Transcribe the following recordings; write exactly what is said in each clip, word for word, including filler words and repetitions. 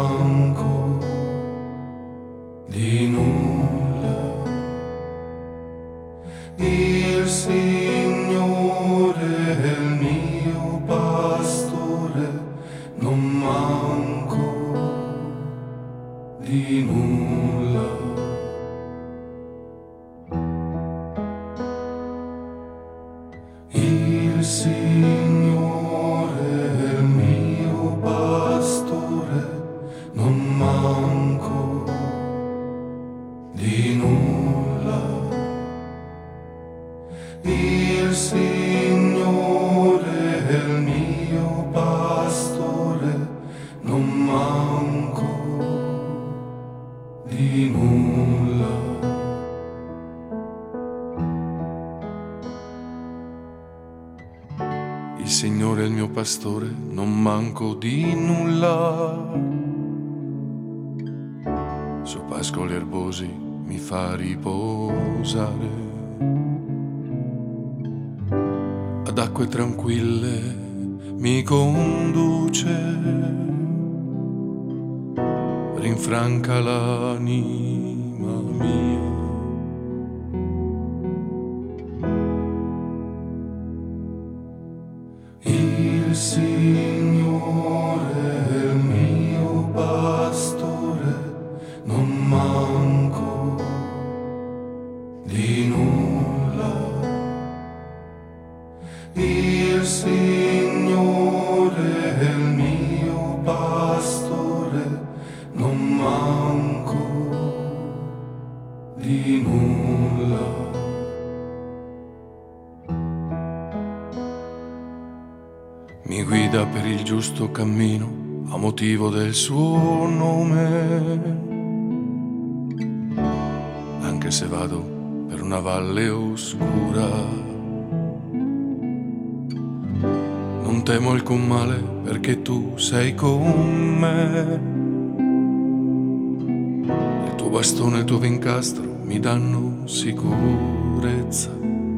manco di nulla. Il Signore è il mio pastore, non manco di nulla. Il Signore è il mio pastore, non manco di nulla. Il Signore è il mio pastore, non manco di nulla. Il Signore è il mio pastore, non manco di nulla. Su pascoli erbosi mi fa riposare, ad acque tranquille mi conduce, rinfranca l'anima mia. Il Signore è il mio pastore, non manco di nulla. Il Signore è il mio pastore, non manco di nulla. Mi guida per il giusto cammino a motivo del suo nome, anche se vado per una valle oscura. Non temo alcun male perché tu sei con me. Il tuo bastone e il tuo vincastro mi danno sicurezza.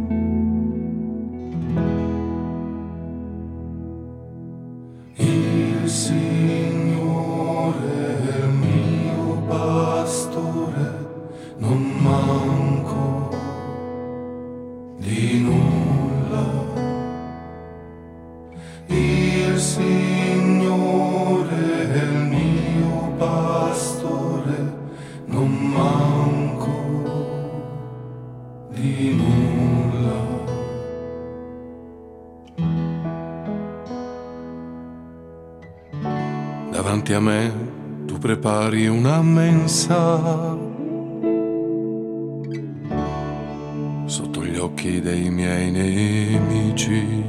Il Signore è il mio pastore, non manco di nulla. Il Signore è il mio pastore, non manco di nulla. Davanti a me tu prepari una mensa, sotto gli occhi dei miei nemici.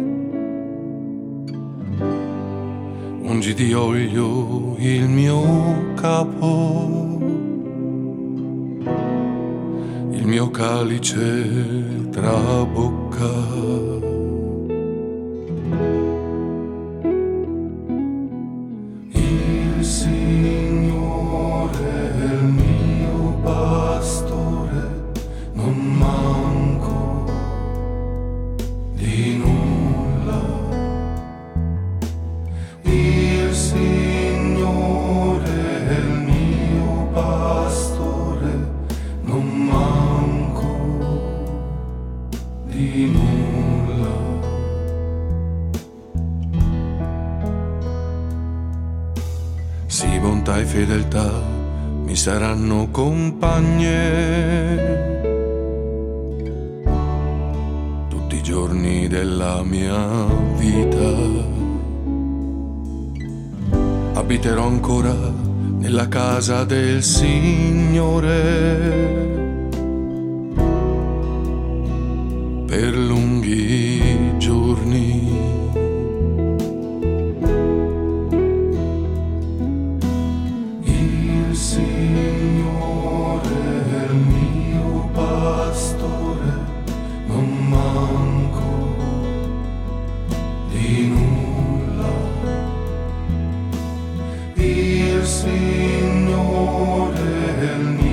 Ungi di olio il mio capo, il mio calice trabocca. Il Signore è il mio pastore, non manco di nulla. Il Signore è il mio pastore, non manco di nulla. Sì, bontà e fedeltà mi saranno compagne tutti i giorni della mia vita. Abiterò ancora nella casa del Signore per lunghi giorni. Il Signore è il mio pastore, non manco di nulla. Il Signore è il mio